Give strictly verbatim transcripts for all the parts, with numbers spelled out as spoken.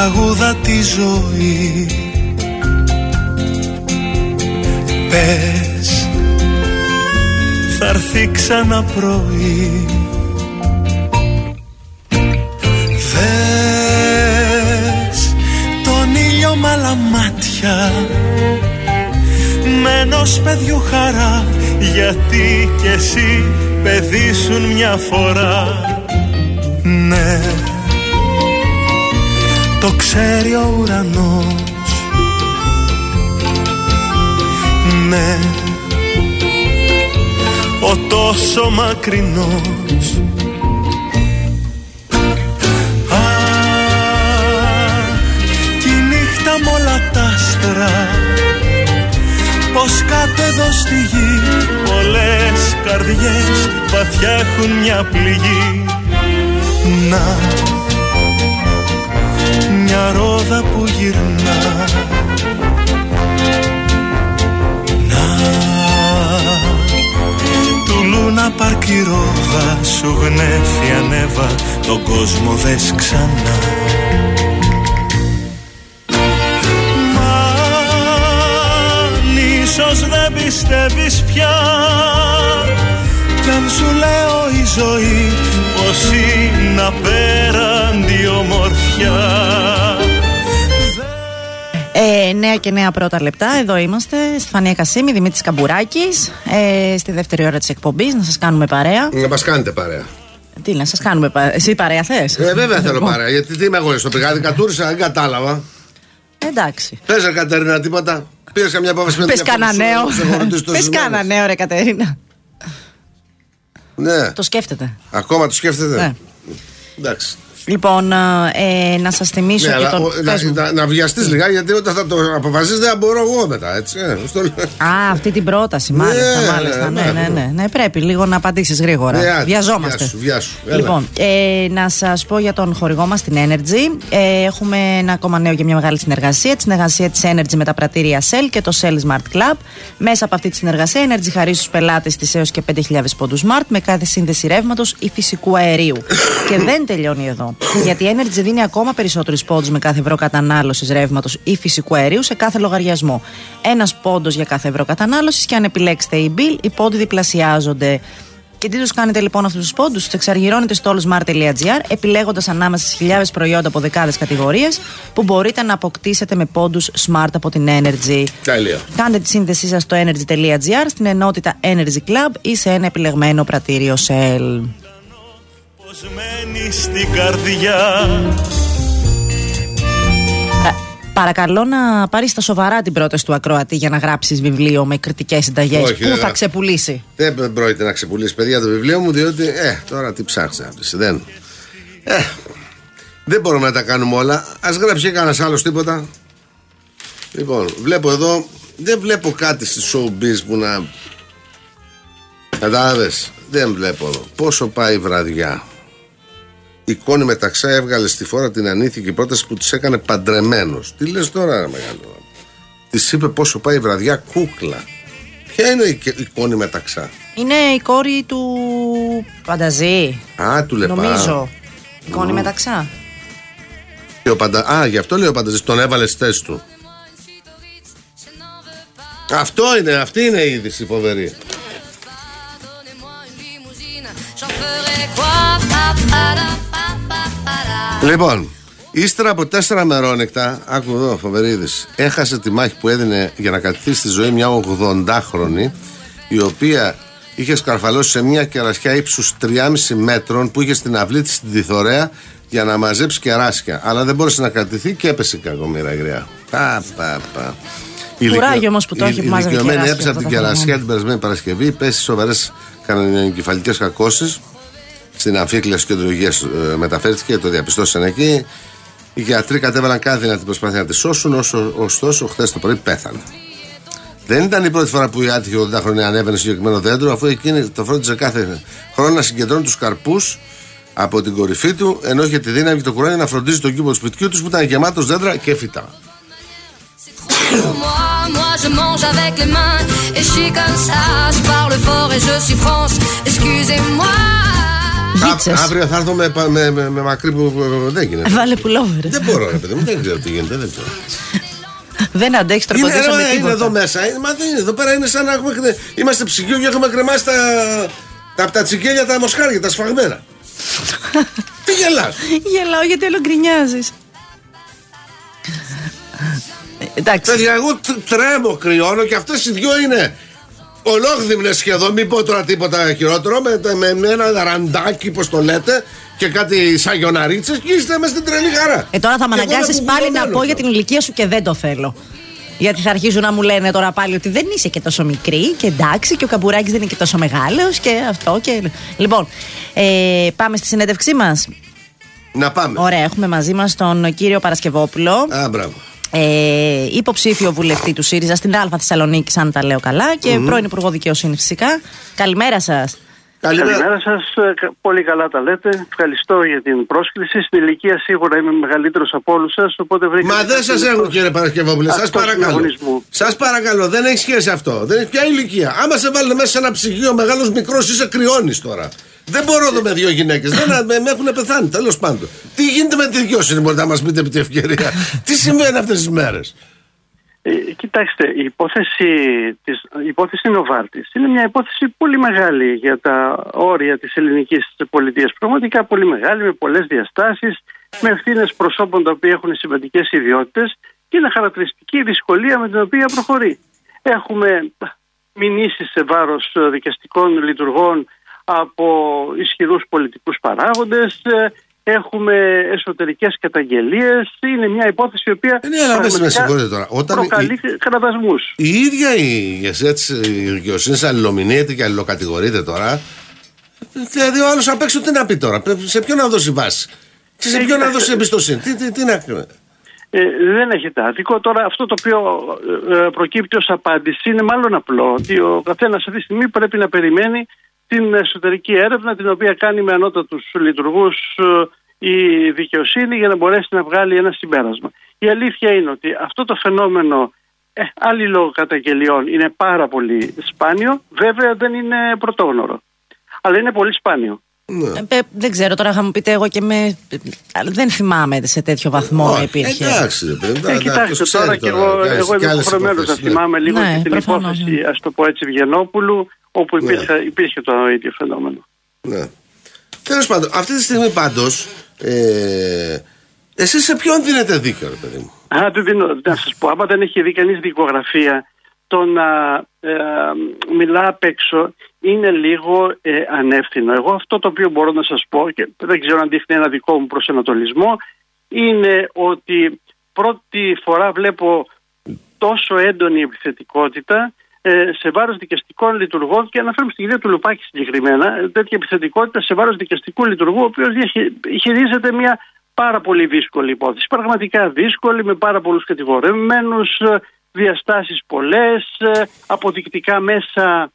τραγούδα τη ζωή. Πες, θα έρθει ξανά πρωί. Δες τον ήλιο μ' άλλα μάτια, με ενός παιδιού χαρά, γιατί κι εσύ παιδί σου μια φορά. Ναι, το ξέρει ο ουρανός. Ναι, ο τόσο μακρινός. Α, κι η νύχτα μ' όλα τ' άστρα, πως κάτω εδώ στη γη πολλές καρδιές βαθιά έχουν μια πληγή. Να, μια ρόδα που γυρνά. Να, του Λούνα Πάρκ η ρόδα σου γνέφει ανέβα, τον κόσμο δες ξανά. Ίσως δεν πιστεύεις πια, κι αν σου λέω η ζωή πως είναι απέραντη ομορφιά. Ε, νέα και νέα πρώτα λεπτά. Εδώ είμαστε, Στεφανία Κασίμη, Δημήτρης Καμπουράκης, ε, στη δεύτερη ώρα της εκπομπής. Να σας κάνουμε παρέα. Να μας κάνετε παρέα. Τι, να σας κάνουμε παρέα. Εσύ παρέα θες? Ε, βέβαια θέλω παρέα. Γιατί τι είμαι εγώ στο πηγάδι, κατούρισα, δεν κατάλαβα. Εντάξει. Πες ρε Κατερίνα, τίποτα. Πήρες καμιά απόφαση με την Πες κάνα νέο. Πες κάνα νέο ρε Κατερίνα. Ναι. Το σκέφτεται. Ακόμα το σκέφτεται. Ναι. Εντάξει. Λοιπόν, ε, να σας θυμίσω ναι, και αλλά, τον... ο, να, να, να βιαστείς λιγάκι, γιατί όταν θα το αποφασίσεις δεν μπορώ εγώ μετά, έτσι. Ε, στο... Α, αυτή την πρόταση, μάλιστα, ναι, μάλιστα. Ναι, ναι, ναι, ναι, ναι. Πρέπει λίγο να απαντήσεις γρήγορα. Ναι, βιαζόμαστε. Βιάσου, βιάσου. Λοιπόν, ε, να σας πω για τον χορηγό μας, την Energy. Ε, έχουμε ένα ακόμα νέο για μια μεγάλη συνεργασία. Τη συνεργασία της Energy με τα πρατήρια Shell και το Shell Smart Club. Μέσα από αυτή τη συνεργασία, Energy χαρίζει στους πελάτες της έως και πέντε χιλιάδες πόντους Smart με κάθε σύνδεση ρεύματος ή φυσικού αερίου. Και δεν τελειώνει εδώ. Γιατί η Energy δίνει ακόμα περισσότερους πόντους με κάθε ευρώ κατανάλωσης ρεύματος ή φυσικού αερίου σε κάθε λογαριασμό. Ένας πόντος για κάθε ευρώ κατανάλωσης, και αν επιλέξετε e-bill, οι πόντοι διπλασιάζονται. Και τι τους κάνετε λοιπόν αυτούς τους πόντους? Τους εξαργυρώνετε στο allsmart τελεία gr, επιλέγοντας ανάμεσα στις χιλιάδες προϊόντα από δεκάδες κατηγορίες που μπορείτε να αποκτήσετε με πόντους Smart από την Energy. Τέλεια. Κάντε τη σύνδεσή σας στο energy τελεία gr, στην ενότητα Energy Club ή σε ένα επιλεγμένο πρατήριο Shell. Στην καρδιά. Παρακαλώ να πάρεις στα σοβαρά την πρόταση του ακροατή για να γράψεις βιβλίο με κριτικές συνταγές. Όχι, που δεν θα ξεπουλήσει. Δεν πρόκειται να ξεπουλήσει, παιδιά, το βιβλίο μου, διότι ε, τώρα τι ψάχνεις να πεις, δεν. Ε, δεν μπορούμε να τα κάνουμε όλα. Ας γράψει κανένας άλλος τίποτα. Λοιπόν, βλέπω εδώ, δεν βλέπω κάτι στη showbiz που να. Κατάλαβες, δεν βλέπω εδώ. Πόσο πάει η βραδιά. Η Κόνη Μεταξά έβγαλε στη φόρα την ανήθικη πρόταση που της έκανε παντρεμένος. Τι λες τώρα, ρε μεγάλο? Της είπε πόσο πάει η βραδιά, κούκλα. Ποια είναι η, η Κόνη Μεταξά? Είναι η κόρη του Πανταζή. Α, του Λεπά. Νομίζω. Η Κόνη mm. Μεταξά. Και ο Παντα... Α, γι' αυτό λέει ο Πανταζής, τον έβαλε στη θέση του. Αυτό είναι, αυτή είναι η είδηση φοβερή. Λοιπόν, ύστερα από τέσσερα μερόνεκτα, άκου εδώ, φοβερή είδηση, έχασε τη μάχη που έδινε για να κρατήσει στη ζωή μια ογδοντάχρονη, η οποία είχε σκαρφαλώσει σε μια κερασιά ύψους τριάμισι μέτρων που είχε στην αυλή της στην Τιθωρέα για να μαζέψει κεράσια. Αλλά δεν μπόρεσε να κρατηθεί και έπεσε η κακομοίρα γριά. Πα, πα, πα. Κουράγιο όμως που το έχει που μάζευε κεράσια. Η ηλικιωμένη έπεσε από την κερασιά την περασμένη Παρασκευή, πέσει σοβαρές κανονικεφαλικές κακώσεις. Στην Αμφίκλεια στο κέντρο υγείας ε, μεταφέρθηκε, το διαπιστώσαν εκεί. Οι γιατροί κατέβαλαν κάθε δυνατή προσπάθεια να τη σώσουν, όσο, ωστόσο χθες το πρωί πέθανε. Δεν ήταν η πρώτη φορά που η άτυχη ογδοντάχρονη ανέβαινε στο συγκεκριμένο δέντρο, αφού εκείνη το φρόντιζε κάθε χρόνο να συγκεντρώνει τους καρπούς από την κορυφή του, ενώ είχε τη δύναμη και το κουράγιο να φροντίζει τον κήπο του σπιτιού του που ήταν γεμάτος δέντρα και φυτά. Γίτσες. Αύριο θα έρθω με, με, με, με μακρύ που δεν γίνεται. Βάλε πουλόβερ. Δεν μπορώ, ρε παιδί μου, δεν ξέρω τι γίνεται. Δεν ξέρω. Δεν αντέχει τροποντήσω με τίποτα. Είναι εδώ μέσα. Μα δεν είναι. Εδώ πέρα είναι σαν να έχουμε. Είμαστε ψυγείο και έχουμε κρεμάσει τα, τα, τα τσιγκέλια, τα μοσχάρια, τα σφαγμένα. Τι γελάς? Γελάω γιατί όλο γκρινιάζεις. Εντάξει. Παιδιά, εγώ τρέμω, κρυώνω και αυτές οι δυο είναι ολόγδυμνες σχεδόν. Μην πω τώρα τίποτα χειρότερο. Με, με, με ένα ραντάκι, πως το λέτε, και κάτι σαγιοναρίτσες και είστε μες στην τρελή χαρά. Ε, τώρα θα με αναγκάσεις πάλι να πω για την ηλικία σου και δεν το θέλω. Γιατί θα αρχίζουν να μου λένε τώρα πάλι ότι δεν είσαι και τόσο μικρή και εντάξει, και ο Καμπουράκης δεν είναι και τόσο μεγάλος και αυτό και... Λοιπόν, ε, πάμε στη συνέντευξή μας. Να πάμε. Ωραία, έχουμε μαζί μας τον κύριο Παρασκευόπουλο. Α, μπράβο. Ε, υποψήφιο βουλευτή του ΣΥΡΙΖΑ στην Α Θεσσαλονίκη, αν τα λέω καλά, και mm-hmm. πρώην Υπουργό Δικαιοσύνης φυσικά. Καλημέρα σας. Καλημέρα, Καλημέρα σας. Πολύ καλά τα λέτε. Ευχαριστώ για την πρόσκληση. Στην ηλικία σίγουρα είμαι μεγαλύτερος από όλους σας. Οπότε βρήκα. Μα δεν σας έχω, κύριε Παρασκευόπουλε. Σας παρακαλώ. Σας παρακαλώ, δεν έχει σχέση αυτό. Δεν έχει πια ηλικία. Άμα σε βάλετε μέσα σε ένα ψυγείο μεγάλος μικρός, είσαι κρυώνεις τώρα. Δεν μπορώ εδώ με δύο γυναίκες. Δεν με, με έχουν πεθάνει, τέλος πάντων. Τι γίνεται με τη δικαιοσύνη, μπορείτε να μας πείτε επί τη ευκαιρία? Τι συμβαίνει αυτές τις μέρες? Ε, κοιτάξτε, η υπόθεση, της, η υπόθεση Νοβάρτης είναι μια υπόθεση πολύ μεγάλη για τα όρια της ελληνικής πολιτείας. Πραγματικά πολύ μεγάλη, με πολλές διαστάσεις, με ευθύνες προσώπων τα οποία έχουν σημαντικές ιδιότητες, και είναι χαρακτηριστική η δυσκολία με την οποία προχωρεί. Έχουμε μηνύσεις σε βάρος δικαστικών λειτουργών από ισχυρούς πολιτικούς παράγοντες. Έχουμε εσωτερικές καταγγελίες. Είναι μια υπόθεση η οποία ναι, αλλά με συγχωρείτε τώρα. Όταν προκαλεί η... κραδασμούς. Η ίδια η ηγεσία της δικαιοσύνης αλληλομηνύεται και αλληλοκατηγορείται τώρα. Δηλαδή ο άλλος απ' έξω τι να πει τώρα? Σε ποιον να δώσει βάση? Σε ποιον να δώσει εμπιστοσύνη? Τι, τι, τι να κάνει? Ε, δεν έχετε άδικο. Τώρα αυτό το οποίο ε, προκύπτει ως απάντηση είναι μάλλον απλό. Ότι ο καθένας αυτή τη στιγμή πρέπει να περιμένει την εσωτερική έρευνα, την οποία κάνει με ανώτατους λειτουργούς η δικαιοσύνη, για να μπορέσει να βγάλει ένα συμπέρασμα. Η αλήθεια είναι ότι αυτό το φαινόμενο ε, αλληλοκαταγγελιών είναι πάρα πολύ σπάνιο. Βέβαια δεν είναι πρωτόγνωρο, αλλά είναι πολύ σπάνιο. Ναι. Ε, δεν ξέρω, τώρα θα μου πείτε, εγώ και με... δεν θυμάμαι σε τέτοιο βαθμό να υπήρχε. Εντάξει, ε, κοιτάξτε τώρα, και εγώ, εγώ είμαι υποχρεωμένος να θυμάμαι λίγο ναι, και την προφανώς, υπόθεση, ναι. ας το πω έτσι, Βγενόπουλου, όπου υπήρχε, ναι. υπήρχε το ίδιο φαινόμενο. Ναι. Τέλος πάντων, αυτή τη στιγμή πάντως, ε, εσείς σε ποιον δίνετε δίκιο, ρε παιδί μου? Α, δεν δίνω, να σας πω, άμα δεν έχει δει κανείς δικογραφία, το να ε, μιλά απ' έξω είναι λίγο ε, ανεύθυνο. Εγώ αυτό το οποίο μπορώ να σας πω, και δεν ξέρω αν δείχνει ένα δικό μου προσανατολισμό, είναι ότι πρώτη φορά βλέπω τόσο έντονη επιθετικότητα ε, σε βάρος δικαστικών λειτουργών, και αναφέρομαι στην κυρία του Λουπάκη συγκεκριμένα, τέτοια επιθετικότητα σε βάρος δικαστικού λειτουργού, ο οποίος χειρίζεται μια πάρα πολύ δύσκολη υπόθεση. Πραγματικά δύσκολη, με πάρα πολλούς κατηγορεμένους, διαστάσεις πολλές, αποδεικτικά μέσα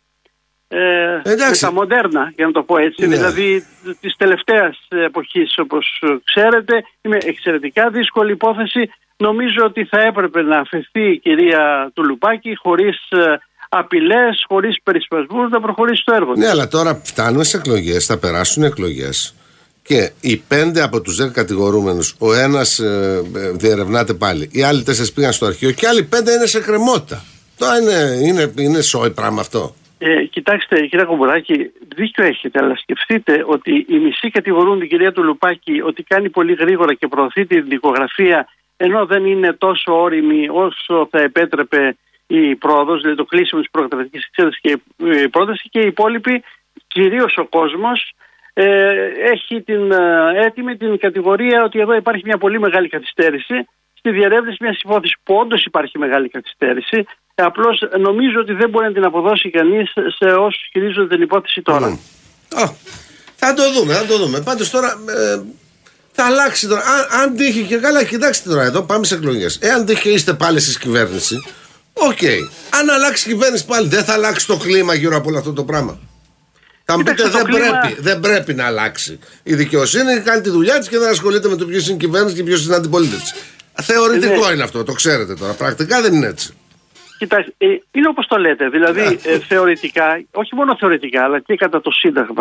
ε, με τα μοντέρνα, για να το πω έτσι, ναι. δηλαδή της τελευταίας εποχής, όπως ξέρετε. Είναι εξαιρετικά δύσκολη υπόθεση. Νομίζω ότι θα έπρεπε να αφαιθεί η κυρία του Λουπάκη χωρίς απειλές, χωρίς περισπασμούς, να προχωρήσει το έργο. Ναι, αλλά τώρα φτάνουμε σε εκλογές, θα περάσουν εκλογές. Και οι πέντε από τους δέκα κατηγορούμενους, ο ένας ε, διερευνάται πάλι. Οι άλλοι τέσσερις πήγαν στο αρχείο και οι άλλοι πέντε είναι σε κρεμότητα. Τώρα είναι, είναι, είναι σόι πράγμα αυτό. Ε, κοιτάξτε, κύριε Κομπουράκη, δίκιο έχετε, αλλά σκεφτείτε ότι οι μισοί κατηγορούν την κυρία του Λουπάκη ότι κάνει πολύ γρήγορα και προωθεί την δικογραφία, ενώ δεν είναι τόσο όριμη όσο θα επέτρεπε η πρόοδος, δηλαδή το κλείσιμο της προκαταρκτικής εξέτασης και η πρόταση, και οι υπόλοιποι, κυρίως ο κόσμος, Ε, έχει την, ε, έτοιμη την κατηγορία ότι εδώ υπάρχει μια πολύ μεγάλη καθυστέρηση στη διερεύνηση μιας υπόθεσης που όντως υπάρχει μεγάλη καθυστέρηση. Ε, απλώς νομίζω ότι δεν μπορεί να την αποδώσει κανείς σε όσους χειρίζονται την υπόθεση τώρα. Mm. Oh, θα το δούμε, θα το δούμε. Πάντως τώρα ε, θα αλλάξει τώρα. Αν, αν τύχει και καλά, κοιτάξτε τώρα εδώ, πάμε σε εκλογές. Εάν τύχει και είστε πάλι στη κυβέρνηση, οκ. Okay. Αν αλλάξει η κυβέρνηση πάλι, δεν θα αλλάξει το κλίμα γύρω από όλο αυτό το πράγμα? Θα μου πείτε, δεν, κλίμα... πρέπει, δεν πρέπει να αλλάξει. Η δικαιοσύνη κάνει τη δουλειά της και δεν ασχολείται με το ποιος είναι η κυβέρνηση και ποιος είναι η αντιπολίτευση. Θεωρητικό ναι. είναι αυτό, το ξέρετε τώρα. Πρακτικά δεν είναι έτσι. Κοιτάξτε, είναι όπως το λέτε. Δηλαδή, ε, θεωρητικά, όχι μόνο θεωρητικά, αλλά και κατά το Σύνταγμα,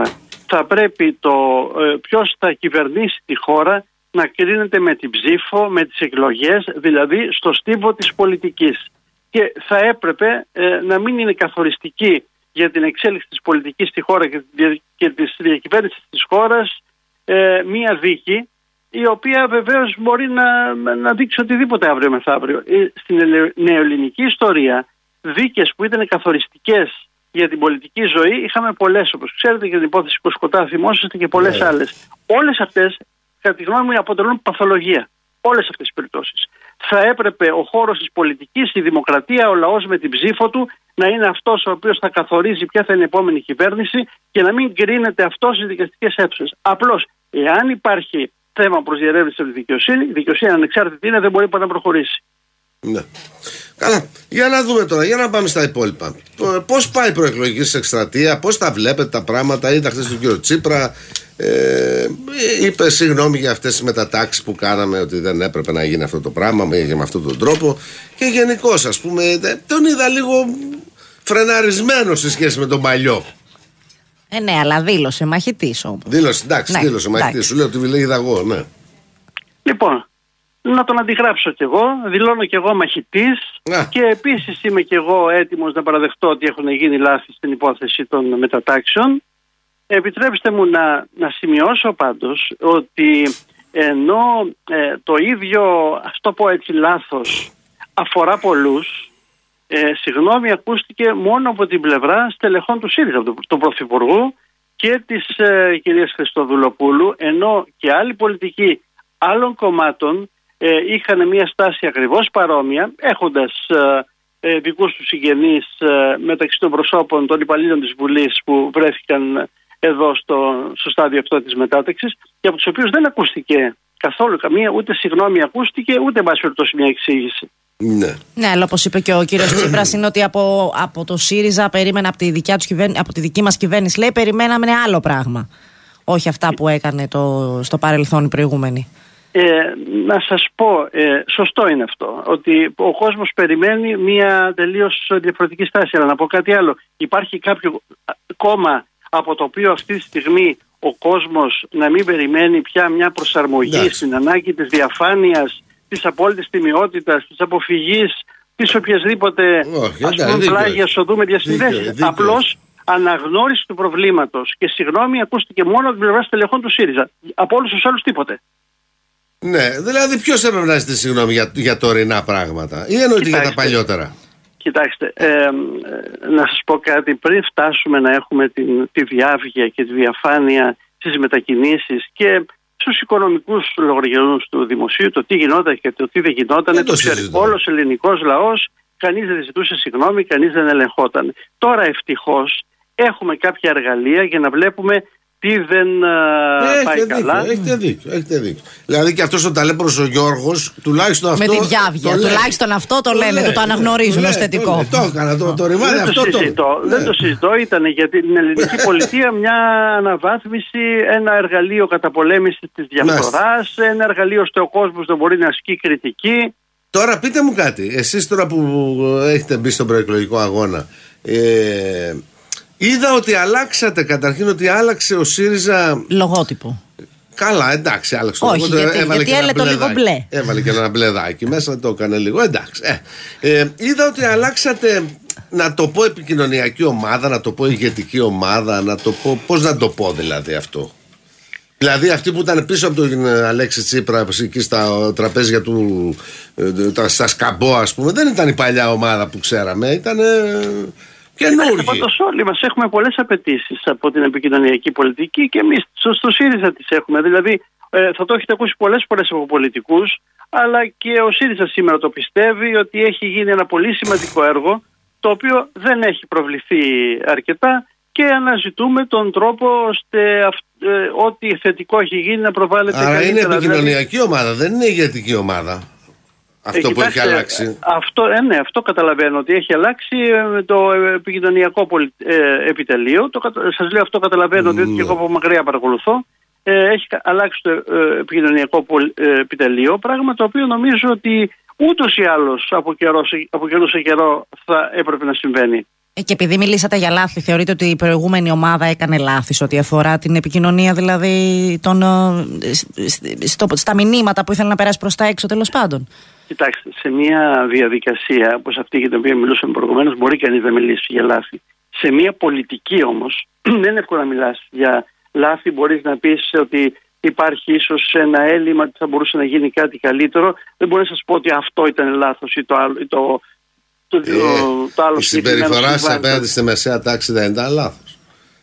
θα πρέπει το ε, ποιος θα κυβερνήσει τη χώρα να κρίνεται με την ψήφο, με τις εκλογές, δηλαδή στο στίβο της πολιτικής. Και θα έπρεπε ε, να μην είναι καθοριστική για την εξέλιξη της πολιτικής στη χώρα και, και της διακυβέρνησης της χώρας ε, μία δίκη, η οποία βεβαίως μπορεί να, να δείξει οτιδήποτε αύριο μεθαύριο. Στην νεοελληνική ιστορία, δίκες που ήταν καθοριστικές για την πολιτική ζωή είχαμε πολλές, όπως ξέρετε, για την υπόθεση Κοσκοτά θυμόσαστε και πολλές yeah. άλλες. Όλες αυτές, κατά τη γνώμη μου, αποτελούν παθολογία. Όλες αυτές τις περιπτώσεις. Θα έπρεπε ο χώρος της πολιτικής, η δημοκρατία, ο λαός με την ψήφο του να είναι αυτός ο οποίος θα καθορίζει ποια θα είναι η επόμενη κυβέρνηση και να μην κρίνεται αυτό στις δικαστικές αίθουσες. Απλώς, εάν υπάρχει θέμα προς διερεύνηση από τη δικαιοσύνη, η δικαιοσύνη ανεξάρτητη είναι, δεν μπορεί πάντα να προχωρήσει. Ναι. Καλά. Για να δούμε τώρα, για να πάμε στα υπόλοιπα. Πώς πάει η προεκλογική σας εκστρατεία, πώς τα βλέπετε τα πράγματα, είδα χθες τον κύριο Τσίπρα. Ε, είπε συγγνώμη για αυτές τις μετατάξεις που κάναμε, ότι δεν έπρεπε να γίνει αυτό το πράγμα με, με αυτόν τον τρόπο. Και γενικώς, ας πούμε, τον είδα λίγο φρεναρισμένο σε σχέση με τον παλιό. Ε, ναι, αλλά δήλωσε μαχητής όμως. Δήλωσε, εντάξει, ναι, δήλωσε μαχητής. Σου λέω ότι λέγει εγώ, ναι. Λοιπόν, να τον αντιγράψω κι εγώ. Δηλώνω κι εγώ μαχητής. Α. Και επίσης είμαι κι εγώ έτοιμος να παραδεχτώ ότι έχουν γίνει λάθη στην υπόθεση των μετατάξεων. Επιτρέψτε μου να, να σημειώσω πάντως ότι ενώ ε, το ίδιο, ας το πω έτσι, λάθος αφορά πολλούς, ε, συγγνώμη ακούστηκε μόνο από την πλευρά στελεχών του ΣΥΡΙΖΑ, του, του Πρωθυπουργού και της ε, κυρίας Χριστοδουλοπούλου, ενώ και άλλοι πολιτικοί άλλων κομμάτων ε, είχαν μια στάση ακριβώς παρόμοια, έχοντας ε, ε, δικούς τους συγγενείς ε, μεταξύ των προσώπων των υπαλλήλων της Βουλής που βρέθηκαν εδώ στο, στο στάδιο αυτό της μετάταξης και από τους οποίους δεν ακούστηκε καθόλου καμία, ούτε συγγνώμη ακούστηκε, ούτε εν πάση περιπτώσει μια εξήγηση. Ναι. Ναι, αλλά όπως είπε και ο κύριος Τσίπρας, είναι ότι από, από το ΣΥΡΙΖΑ περίμενα, από τη, δικιά τους κυβέρνηση, από τη δική μας κυβέρνηση, λέει, περιμέναμε άλλο πράγμα. Όχι αυτά που έκανε το, στο παρελθόν οι προηγούμενοι. Ε, να σας πω, ε, σωστό είναι αυτό, ότι ο κόσμος περιμένει μια τελείως διαφορετική στάση. Αλλά να πω κάτι άλλο. Υπάρχει κάποιο κόμμα από το οποίο αυτή τη στιγμή ο κόσμος να μην περιμένει πια μια προσαρμογή yeah. στην ανάγκη της διαφάνειας, της απόλυτης τιμιότητας, της αποφυγής, της οποιασδήποτε oh, ας πούμε πλάγιας οδού με διασυνδέσεις. Απλώς αναγνώριση του προβλήματος και συγγνώμη ακούστηκε μόνο από την πλευρά στελεχών του ΣΥΡΙΖΑ. Από όλους τους άλλους τίποτε. Ναι, δηλαδή ποιος έπρεπε να ζητήσει συγγνώμη για, για τωρινά πράγματα ή εννοείται για τα παλιότερα? Κοιτάξτε, ε, ε, να σας πω κάτι. Πριν φτάσουμε να έχουμε την, τη διάβγεια και τη διαφάνεια στις μετακινήσεις και στους οικονομικούς λογαριασμούς του δημοσίου, το τι γινόταν και το τι δεν γινόταν, δεν το ξέρει όλος ο ελληνικός λαός, κανείς δεν ζητούσε συγγνώμη, κανείς δεν ελεγχόταν. Τώρα ευτυχώς έχουμε κάποια εργαλεία για να βλέπουμε τι δεν ε, πάει δίκιο, καλά. Έχετε δίκιο, έχετε δίκιο. Δηλαδή και αυτός ο ταλέπορος ο Γιώργος, τουλάχιστον αυτό. Με τη διάβγεια, το τουλάχιστον αυτό το, το λένε, το, το αναγνωρίζουν ως θετικό. Το έκανα, το, το ρημάδι αυτό το. Συζητώ, δεν το συζητώ, ήταν για την ελληνική πολιτεία μια αναβάθμιση, ένα εργαλείο καταπολέμησης της διαφθοράς, ένα εργαλείο ώστε ο κόσμος να μπορεί να ασκεί κριτική. Τώρα πείτε μου κάτι, εσείς τώρα που έχετε μπει στον προεκλογικό αγώνα, ε, είδα ότι αλλάξατε, καταρχήν ότι άλλαξε ο ΣΥΡΙΖΑ λογότυπο. Καλά, εντάξει, άλλαξε το λογότυπο. Όχι, γιατί, γιατί έλε το λίγο μπλε. Έβαλε και ένα μπλεδάκι μέσα, το έκανε λίγο, εντάξει. Ε, ε, είδα ότι αλλάξατε, να το πω επικοινωνιακή ομάδα, να το πω ηγετική ομάδα, να το πω, πώς να το πω δηλαδή αυτό. Δηλαδή αυτοί που ήταν πίσω από τον Αλέξη Τσίπρα εκεί στα τραπέζια του, στα Σκαμπό ας πούμε, δεν ήταν η παλιά ομάδα που ξέραμε, ήταν καινούργοι. Πάντως όλοι μας έχουμε πολλές απαιτήσεις από την επικοινωνιακή πολιτική και εμείς στο ΣΥΡΙΖΑ τις έχουμε. Δηλαδή ε, θα το έχετε ακούσει πολλές φορές από πολιτικούς, αλλά και ο ΣΥΡΙΖΑ σήμερα το πιστεύει ότι έχει γίνει ένα πολύ σημαντικό έργο το οποίο δεν έχει προβληθεί αρκετά και αναζητούμε τον τρόπο ώστε ε, ό,τι θετικό έχει γίνει να προβάλλεται. Άρα είναι επικοινωνιακή δηλαδή ομάδα, δεν είναι ηγετική ομάδα. Αυτό ε, που έχει αλλάξει. Αυτό, ε, ναι, αυτό καταλαβαίνω ότι έχει αλλάξει ε, το επικοινωνιακό πολι, ε, επιτελείο. Το, σας λέω αυτό καταλαβαίνω, mm. διότι και εγώ από μακριά παρακολουθώ. Ε, έχει αλλάξει το ε, επικοινωνιακό πολι, ε, επιτελείο, πράγμα το οποίο νομίζω ότι ούτως ή άλλως από καιρό, από καιρό σε καιρό θα έπρεπε να συμβαίνει. Και επειδή μιλήσατε για λάθη, θεωρείτε ότι η προηγούμενη ομάδα έκανε λάθη ό,τι αφορά την επικοινωνία, δηλαδή των, στο, στα μηνύματα που ήθελε να περάσει προς τα έξω, τέλος πάντων? Κοιτάξτε, σε μια διαδικασία όπως αυτή για την οποία μιλούσαμε προηγουμένως, μπορεί κανείς να μιλήσει για λάθη. Σε μια πολιτική όμως, δεν είναι εύκολο να μιλάς για λάθη. Μπορείς να πεις ότι υπάρχει ίσως ένα έλλειμμα, ότι θα μπορούσε να γίνει κάτι καλύτερο. Δεν μπορεί να σας πω ότι αυτό ήταν λάθος ή το άλλο. Ή το, το, ε, το, το άλλο η συμπεριφορά σας απέναντι στη μεσαία τάξη δεν ήταν λάθος.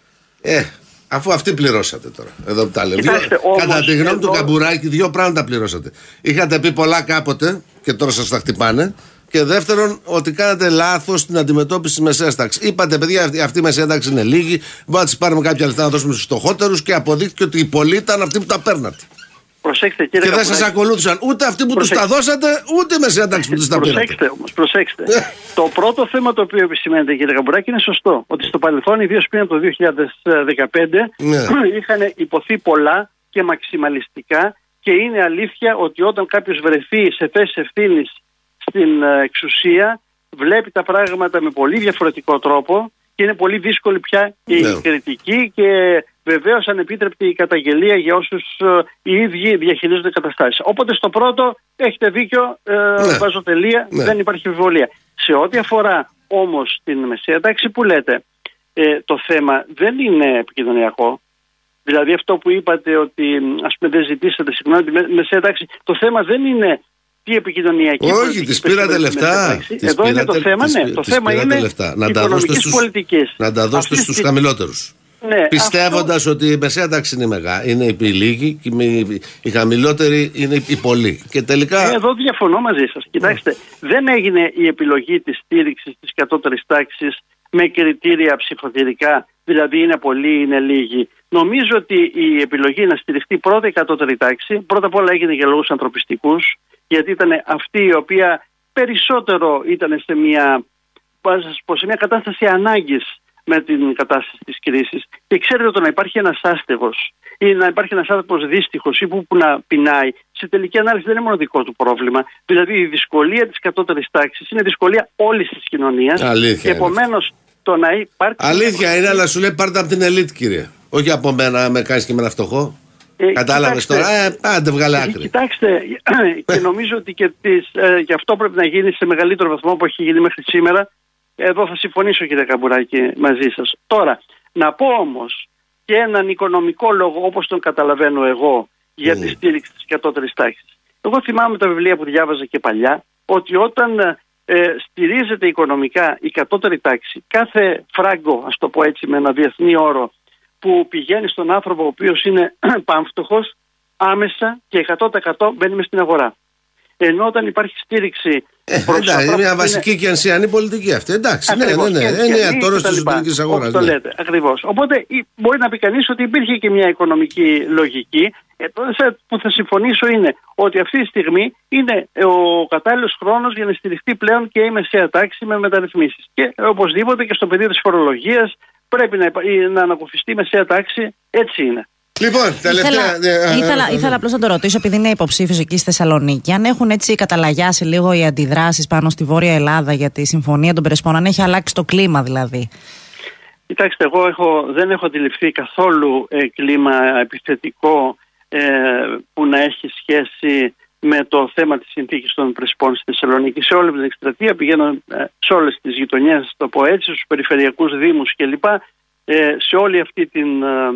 Ε, αφού αυτή πληρώσατε τώρα. Εδώ που τα λέω. Κατά τη γνώμη εδώ... του Καμπουράκη, δύο πράγματα πληρώσατε. Είχατε πει πολλά κάποτε και τώρα σας τα χτυπάνε. Και δεύτερον, ότι κάνατε λάθος στην αντιμετώπιση της μεσαίας τάξης. Είπατε, παιδιά, αυτή, αυτή η μεσαία τάξη είναι λίγη. Μπορούμε να της πάρουμε κάποια λεφτά να δώσουμε στους φτωχότερους και αποδείχθηκε ότι οι πολλοί ήταν αυτοί που τα παίρνατε. Προσέξτε, κύριε και δεν σας ακολούθησαν ούτε αυτοί που τους τα δώσατε, ούτε η μεσαία τάξη που τους τα πήρατε. Προσέξτε όμως, προσέξτε. Το πρώτο θέμα το οποίο επισημαίνεται, κύριε Καμπουράκη, είναι σωστό. Ότι στο παρελθόν, ιδίως πριν από το δύο χιλιάδες δεκαπέντε, ναι. είχαν υποθεί πολλά και μαξιμαλιστικά, και είναι αλήθεια ότι όταν κάποιος βρεθεί σε θέση ευθύνης στην εξουσία, βλέπει τα πράγματα με πολύ διαφορετικό τρόπο και είναι πολύ δύσκολη πια η ναι. κριτική και βεβαίως ανεπίτρεπτη η καταγγελία για όσους uh, οι ίδιοι διαχειρίζονται καταστάσεις. Οπότε στο πρώτο έχετε δίκιο, uh, ναι. βάζω τελεία, ναι. δεν υπάρχει αμφιβολία. Σε ό,τι αφορά όμως την μεσαία τάξη που λέτε, ε, το θέμα δεν είναι επικοινωνιακό. Δηλαδή αυτό που είπατε ότι ας πούμε δεν ζητήσατε συγγνώμη τη μεσαία τάξη, το θέμα δεν είναι τι επικοινωνιακή όχι, πολιτική. Όχι, τις πήρατε λεφτά. Εδώ πήρατε, είναι το θέμα, τις, ναι. Το θέμα είναι να τα δώσετε στους, πολιτικής. Να τα δώσετε στους της... χαμηλότερους. Ναι, πιστεύοντας αυτό... ότι η μεσαία τάξη είναι μεγάλη, είναι η λίγη και η χαμηλότερη είναι η πολλή. Και τελικά... Εδώ διαφωνώ μαζί σας. Κοιτάξτε, mm. δεν έγινε η επιλογή της στήριξης της κατώτερης τάξης με κριτήρια ψηφοδηρικά, δηλαδή είναι πολλοί, είναι λίγοι. Νομίζω ότι η επιλογή να στηριχτεί πρώτα η κατώτερη τάξη, πρώτα απ' όλα έγινε για λόγους ανθρωπιστικούς, γιατί ήταν αυτή η οποία περισσότερο ήταν σε μια, σε μια κατάσταση ανάγκης με την κατάσταση της κρίσης. Και ξέρετε ότι να υπάρχει ένας άστεγος ή να υπάρχει ένας άνθρωπος δύστιχος ή που, που να πεινάει, σε τελική ανάλυση δεν είναι μόνο δικό του πρόβλημα. Δηλαδή η δυσκολία της κατώτερης τάξης είναι δυσκολία όλης της κοινωνίας. Αλήθεια. Και επομένως το να υπάρχει... Αλήθεια είναι, αλλά σου λέει πάρτε από την ελίτ, κύριε. Όχι από μένα, με κάνεις και με ένα φτωχό. Ε, Κατάλαβες τώρα, ε, άντε βγάλε άκρη. Κοιτάξτε, και νομίζω ότι και, τις, ε, και αυτό πρέπει να γίνει σε μεγαλύτερο βαθμό από έχει γίνει μέχρι σήμερα. Εδώ θα συμφωνήσω, κύριε Καμπουράκη, μαζί σας. Τώρα, να πω όμως και έναν οικονομικό λόγο, όπως τον καταλαβαίνω εγώ, για mm. τη στήριξη της κατώτερης τάξης. Εγώ θυμάμαι τα βιβλία που διάβαζα και παλιά, ότι όταν ε, στηρίζεται οικονομικά η κατώτερη τάξη, κάθε φράγκο, ας το πω έτσι με ένα διεθνή όρο, που πηγαίνει στον άνθρωπο ο οποίος είναι πάμφτωχος, άμεσα και εκατό τοις εκατό μπαίνει μες στην αγορά. Ενώ όταν υπάρχει στήριξη. Ε, εντάξει, είναι μια βασική είναι... και ανσιανή πολιτική αυτή. Εντάξει, ακριβώς, ναι, ναι, ναι. Είναι η ατόρρωση της εσωτερικής αγοράς. Το ναι. λέτε, ακριβώς. Οπότε μπορεί να πει κανείς ότι υπήρχε και μια οικονομική λογική. Ε, που θα συμφωνήσω είναι ότι αυτή τη στιγμή είναι ο κατάλληλος χρόνος για να στηριχτεί πλέον και η μεσαία τάξη με μεταρρυθμίσεις. Και οπωσδήποτε και στο πεδίο της φορολογίας πρέπει να, να ανακουφιστεί η μεσαία τάξη. Έτσι είναι. Λοιπόν, τελευταία. Ήθελα, ήθελα, ήθελα απλώς να το ρωτήσω, επειδή είναι υποψήφιος εκεί στη Θεσσαλονίκη, αν έχουν έτσι καταλαγιάσει λίγο οι αντιδράσεις πάνω στη Βόρεια Ελλάδα για τη Συμφωνία των Πρεσπών, αν έχει αλλάξει το κλίμα δηλαδή. Κοιτάξτε, εγώ έχω, δεν έχω αντιληφθεί καθόλου ε, κλίμα επιθετικό ε, που να έχει σχέση με το θέμα της συνθήκης των Πρεσπών στη Θεσσαλονίκη. Σε όλη την εκστρατεία πηγαίνω ε, σε όλες τις γειτονιές, το πω έτσι, στους περιφερειακούς δήμους κλπ. Ε, σε όλη αυτή την. Ε,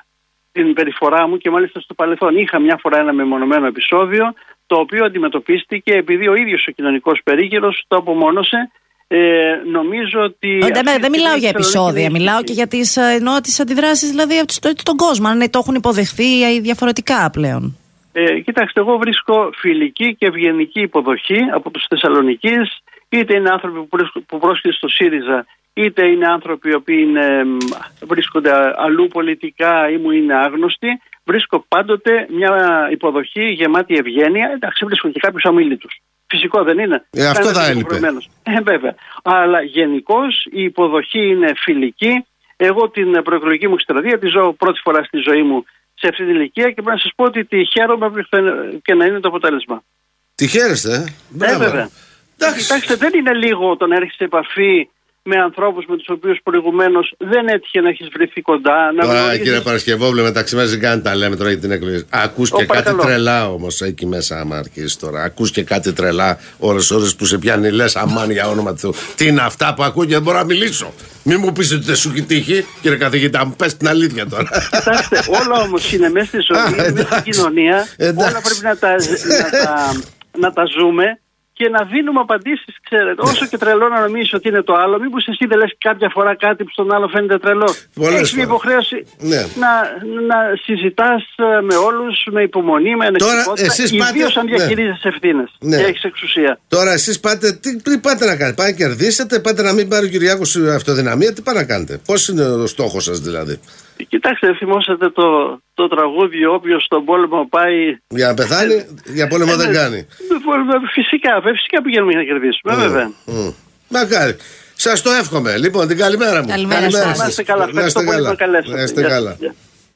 την περιφορά μου και μάλιστα στο παρελθόν είχα μια φορά ένα μεμονωμένο επεισόδιο το οποίο αντιμετωπίστηκε επειδή ο ίδιος ο κοινωνικός περίγυρος το απομόνωσε. Ε, νομίζω ότι... Δεν δε, δε μιλάω για επεισόδια, είναι... μιλάω και για τις, εννοώ, τις αντιδράσεις δηλαδή στον κόσμο, αν το έχουν υποδεχθεί διαφορετικά πλέον. Ε, κοιτάξτε, εγώ βρίσκω φιλική και ευγενική υποδοχή από τους Θεσσαλονικείς, είτε είναι άνθρωποι που πρόσκειται στο ΣΥΡΙΖΑ, είτε είναι άνθρωποι οι οποίοι είναι, βρίσκονται αλλού πολιτικά ή μου είναι άγνωστοι. Βρίσκω πάντοτε μια υποδοχή γεμάτη ευγένεια. Εντάξει, βρίσκω και κάποιους αμήλυτους. Φυσικό δεν είναι. Ε, αυτό θα έλειπε. Ε, βέβαια. Αλλά γενικώς η υποδοχή είναι φιλική. Εγώ την προεκλογική μου εκστρατεία τη ζω πρώτη φορά στη ζωή μου σε αυτή την ηλικία και πρέπει να σας πω ότι τη χαίρομαι και να είναι το αποτέλεσμα. Τη χαίρεστε, ε? Ε, βέβαια. Κοιτάξτε, δεν είναι λίγο το να έρχεσαι σε επαφή με ανθρώπους με τους οποίους προηγουμένως δεν έτυχε να έχεις βρεθεί κοντά. Να Τώρα, γνωρίζεις... κύριε Παρασκευόπουλε, μεταξύ μας δεν κάνει τα λέμε τώρα για την εκλογή. Ακούς και κάτι τρελά όμως εκεί μέσα, άμα αρχίσεις τώρα. Ακούς και κάτι τρελά ώρες-ώρες που σε πιάνει, λες αμάν για όνομα του Θεού. Τι είναι αυτά που ακούω και δεν μπορώ να μιλήσω. Μην μου πεις ότι δεν σου έχει τύχει, κύριε καθηγητά, μου πες την αλήθεια τώρα. Κοιτάξτε, όλα όμως είναι μέσα στη ζωή, μέσα στην κοινωνία. Όλα πρέπει να τα, να, τα, να τα ζούμε και να δίνουμε απαντήσεις, ξέρετε. Όσο και τρελό να νομίζεις ότι είναι το άλλο, μήπως εσύ δεν λες κάποια φορά κάτι που στον άλλο φαίνεται τρελό. Έχεις μια υποχρέωση ναι. να, να συζητάς με όλους με υπομονή, με ανεκτικότητα, ιδίως αν διαχειρίζεσαι ναι. ευθύνες ναι. και έχεις εξουσία. Τώρα εσείς πάτε, τι, τι πάτε να κάνετε, πάτε να κερδίσετε, πάτε να μην πάρει ο Κυριάκος αυτοδυναμία, τι πάτε να κάνετε, πώς είναι ο στόχος σας δηλαδή? Κοιτάξτε, θυμόσατε το, το τραγούδι «Όποιος στον πόλεμο πάει...» Για να πεθάνει, για πόλεμο δεν κάνει. Φυσικά, φυσικά πηγαίνουμε για να κερδίσουμε, mm, βέβαια. Mm. Μακάρι. Σας το εύχομαι. Λοιπόν, την καλημέρα μου. Καλημέρα σας. Να είστε καλά. Ευχαριστώ πολύ που με καλέσατε. Να είστε καλά.